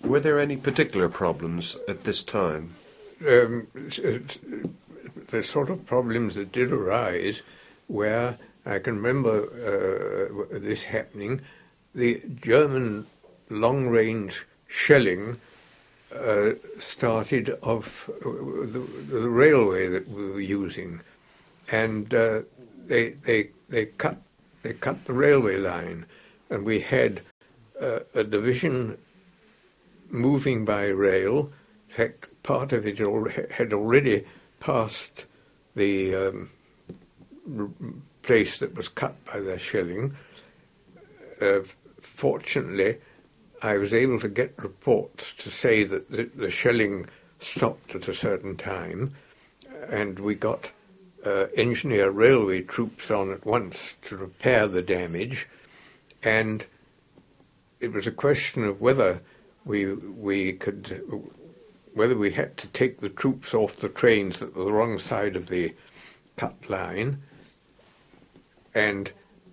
Were there any particular problems at this time? The sort of problems that did arise where I can remember this happening, the German long-range shelling started off the railway that we were using, and they cut the railway line, and we had a division moving by rail. In fact, part of it had already passed the place that was cut by their shelling. Fortunately, I was able to get reports to say that the shelling stopped at a certain time, and we got engineer railway troops on at once to repair the damage, and it was a question of whether we had to take the troops off the trains that were the wrong side of the cut line, and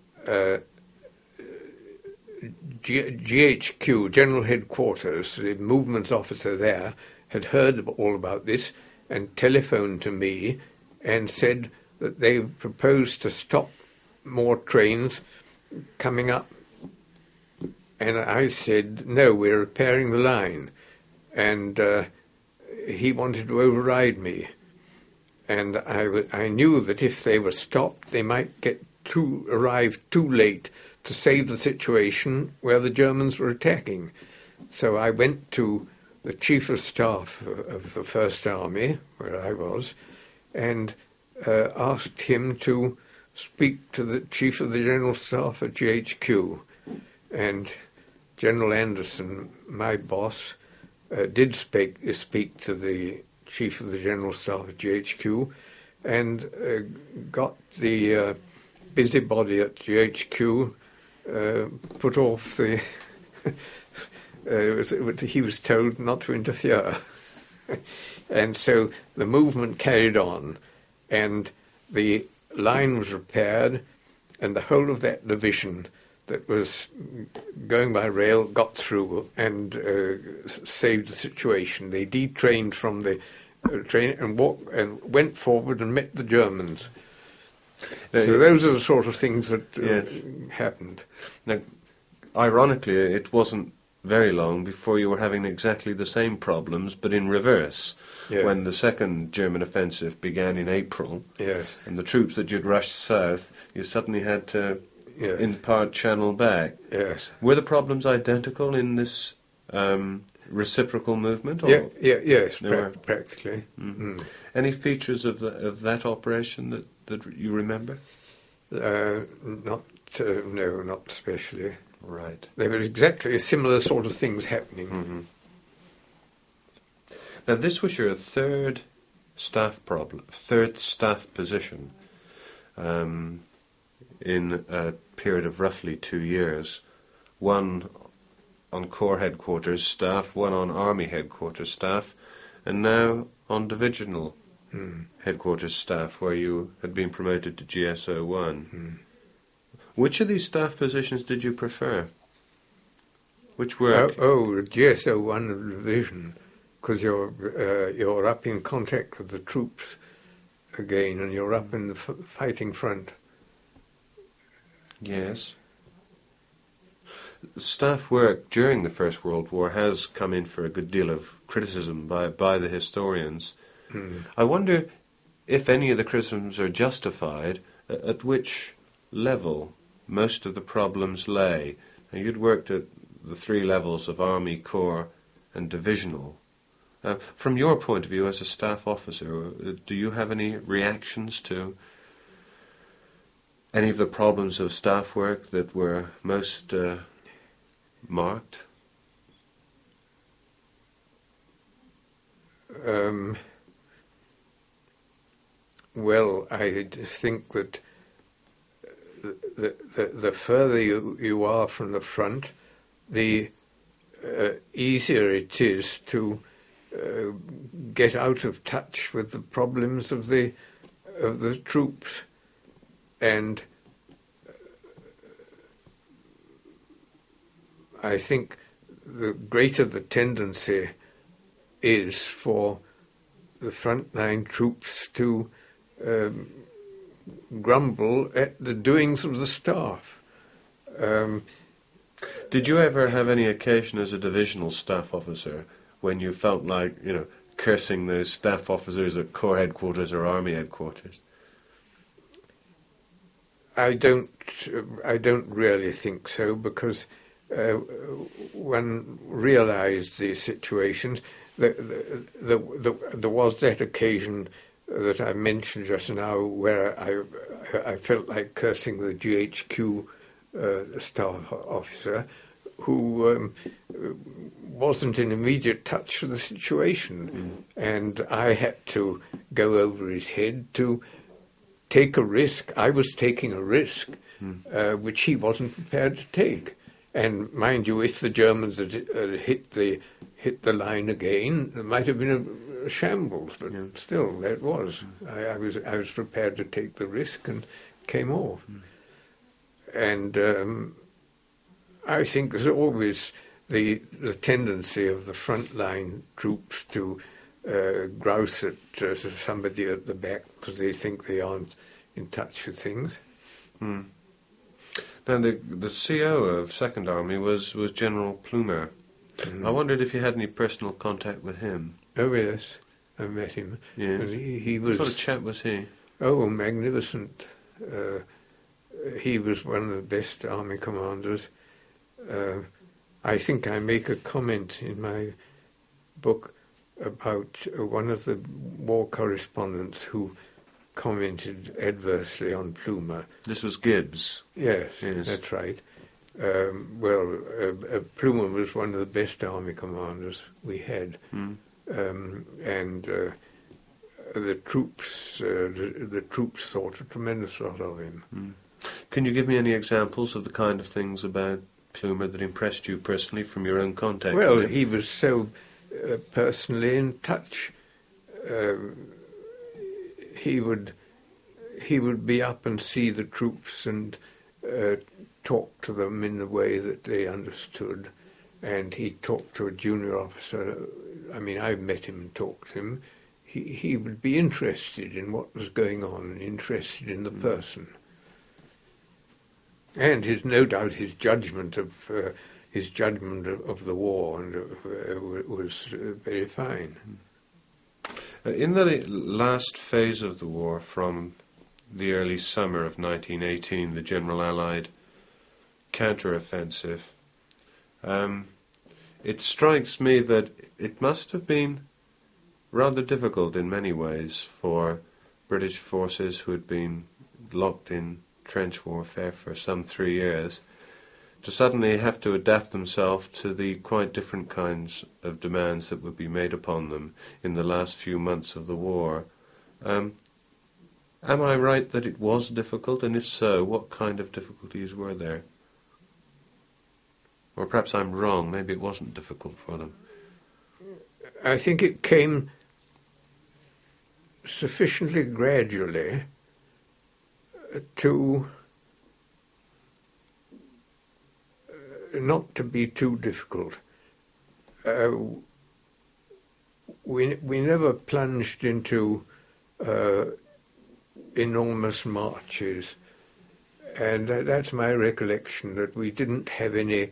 GHQ, General Headquarters, the movements officer there, had heard all about this and telephoned to me and said that they proposed to stop more trains coming up. And I said, no, we're repairing the line. And he wanted to override me. And I knew that if they were stopped, they might arrive too late to save the situation where the Germans were attacking. So I went to the Chief of Staff of the First Army, where I was, and asked him to speak to the Chief of the General Staff at GHQ. And General Anderson, my boss, did speak to the Chief of the General Staff at GHQ and got the busybody at GHQ put off the... he was told not to interfere. And so the movement carried on, and the line was repaired, and the whole of that division that was going by rail got through and saved the situation. They detrained from the train and went forward and met the Germans. So those are the sort of things that happened. Now, ironically, it wasn't very long before you were having exactly the same problems, but in reverse. Yes. When the second German offensive began in April, yes, and the troops that you'd rushed south, you suddenly had to, yes, in part, channel back. Yes. Were the problems identical in this reciprocal movement? Or yes, practically. Mm-hmm. Any features of that operation that you remember? No, not especially. Right. There were exactly similar sort of things happening. Mm-hmm. Now, this was your third staff position in a period of roughly 2 years. One on Corps headquarters staff, one on Army headquarters staff, and now on divisional headquarters staff, where you had been promoted to GSO1. Which of these staff positions did you prefer? Which work? GSO1 division, because you're up in contact with the troops again, and you're up in the fighting front. Yes. Staff work during the First World War has come in for a good deal of criticism by the historians. I wonder if any of the criticisms are justified, at which level most of the problems lay. Now, you'd worked at the 3 levels of Army, Corps, and Divisional. From your point of view as a staff officer, do you have any reactions to any of the problems of staff work that were most marked? Well, I think that the further you are from the front, the easier it is to get out of touch with the problems of the troops, and I think the greater the tendency is for the frontline troops to grumble at the doings of the staff. Did you ever have any occasion as a divisional staff officer when you felt like, cursing those staff officers at Corps headquarters or Army headquarters? I don't really think so, because one realised the situations. There was that occasion that I mentioned just now where I felt like cursing the GHQ staff officer, who wasn't in immediate touch with the situation, and I had to go over his head to take a risk. I was taking a risk which he wasn't prepared to take. And mind you, if the Germans had hit the line again, there might have been a shambles. But still, there it was. I was prepared to take the risk and came off. And I think there's always the tendency of the frontline troops to grouse at somebody at the back because they think they aren't in touch with things. Now, the CO of Second Army was General Plumer. I wondered if you had any personal contact with him. Oh, yes. I met him. Yes. And he was... What sort of chap was he? Oh, magnificent. He was one of the best army commanders. I think I make a comment in my book about one of the war correspondents who commented adversely on Plumer. This was Gibbs. Yes. That's right. Plumer was one of the best army commanders we had, and the troops thought a tremendous lot of him. Can you give me any examples of the kind of things about Plumer that impressed you personally from your own contact? Well, with him? he was so personally in touch. He would be up and see the troops and talk to them in the way that they understood. And he talked to a junior officer. I mean, I've met him and talked to him. He would be interested in what was going on and interested in the person. And no doubt his judgment of the war was very fine. In the last phase of the war, from the early summer of 1918, the General Allied counter-offensive, it strikes me that it must have been rather difficult in many ways for British forces who had been locked in trench warfare for some 3 years to suddenly have to adapt themselves to the quite different kinds of demands that would be made upon them in the last few months of the war. Am I right that it was difficult, and if so, what kind of difficulties were there? Or perhaps I'm wrong, maybe it wasn't difficult for them. I think it came sufficiently gradually to not to be too difficult. We never plunged into enormous marches, and that's my recollection, that we didn't have any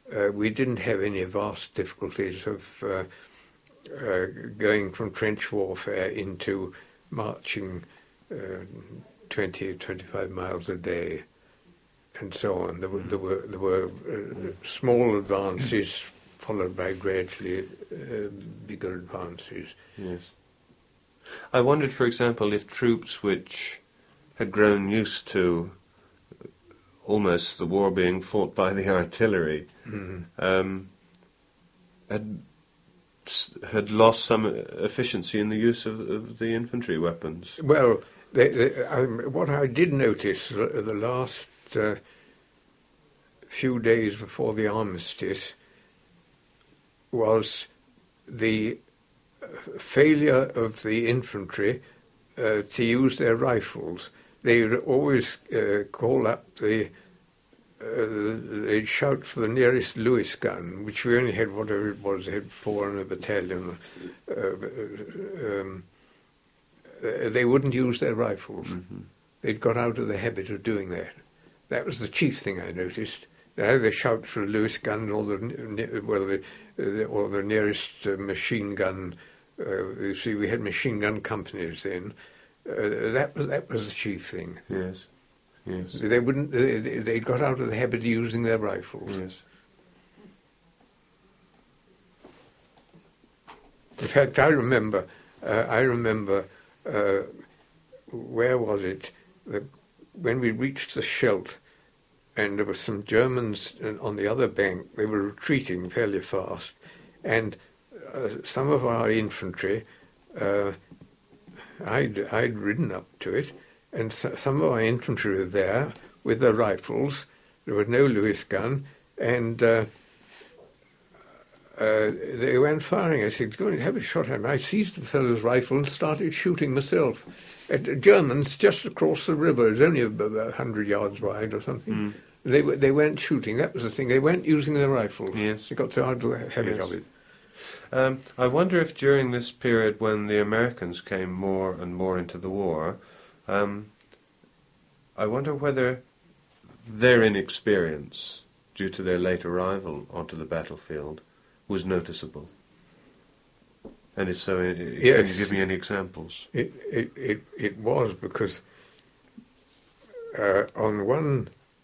vast difficulties of going from trench warfare into marching 20, 25 miles a day, and so on. There were small advances followed by gradually bigger advances. Yes. I wondered, for example, if troops which had grown used to almost the war being fought by the artillery had lost some efficiency in the use of the infantry weapons. Well, what I did notice the last few days before the armistice was the failure of the infantry to use their rifles. They would always call up the they'd shout for the nearest Lewis gun, which we only had whatever it was, they had 4 in a battalion. They wouldn't use their rifles. Mm-hmm. They'd got out of the habit of doing that. That was the chief thing I noticed. Now they shout for a Lewis gun or the nearest machine gun. You see, we had machine gun companies then. That was the chief thing. Yes, yes. They wouldn't. They got out of the habit of using their rifles. Yes. In fact, I remember. Where was it? When we reached the Scheldt, and there were some Germans on the other bank. They were retreating fairly fast, and some of our infantry. I'd ridden up to it, and some of our infantry were there with their rifles. There was no Lewis gun, and they went firing. I said, "Go and have a shot at him." I seized the fellow's rifle and started shooting myself at the Germans just across the river. It was only about 100 yards wide or something. Mm. They weren't shooting. That was the thing. They weren't using their rifles. Yes. They got so out of the habit of it. I wonder if during this period when the Americans came more and more into the war, I wonder whether their inexperience, due to their late arrival onto the battlefield, was noticeable. And if so, yes. Can you give me any examples? It was, because on one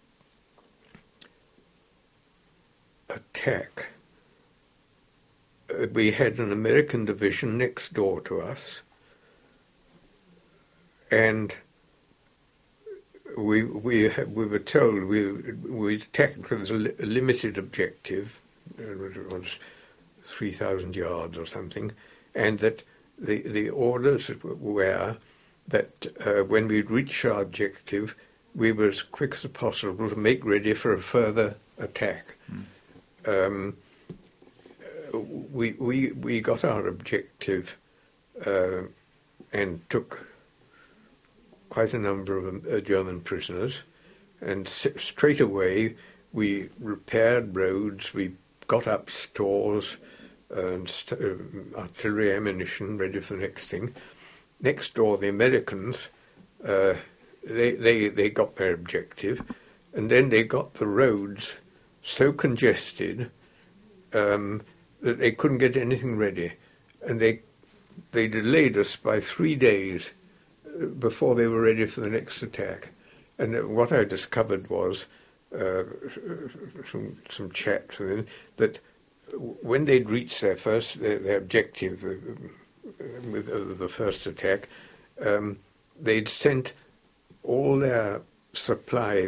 attack, we had an American division next door to us, and we were told we attacked with a limited objective. It was 3,000 yards or something, and that the orders were that when we'd reach our objective, we were as quick as possible to make ready for a further attack. We got our objective and took quite a number of German prisoners, and straight away we repaired roads, we got up stores and artillery ammunition ready for the next thing. Next door, the Americans, they got their objective, and then they got the roads so congested that they couldn't get anything ready, and they delayed us by 3 days before they were ready for the next attack. And what I discovered was some chaps that when they'd reached their objective with the first attack, they'd sent all their supply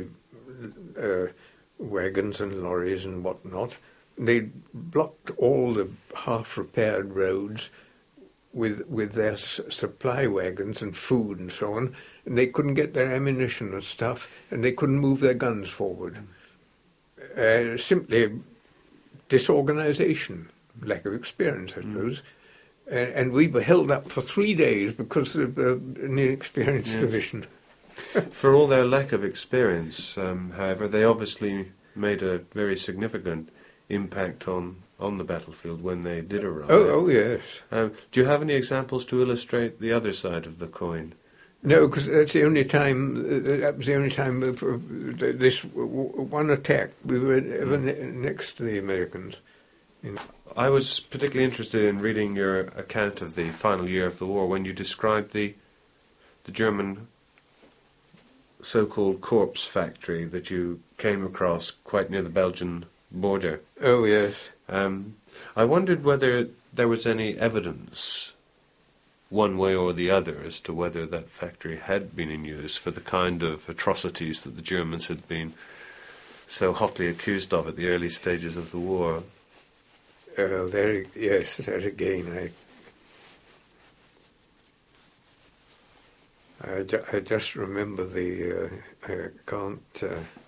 wagons and lorries and whatnot. They'd blocked all the half-repaired roads with their supply wagons and food and so on, and they couldn't get their ammunition and stuff, and they couldn't move their guns forward. Simply disorganization, lack of experience, I suppose. And we were held up for 3 days because of an inexperienced division. For all their lack of experience, however, they obviously made a very significant impact on the battlefield when they did arrive. Oh yes. Do you have any examples to illustrate the other side of the coin? No, because that's the only time. That was the only time for this one attack we were ever next to the Americans. I was particularly interested in reading your account of the final year of the war when you described the German so-called corpse factory that you came across quite near the Belgian border. Oh yes. I wondered whether there was any evidence, one way or the other, as to whether that factory had been in use for the kind of atrocities that the Germans had been so hotly accused of at the early stages of the war. Yes, that again, I just remember I can't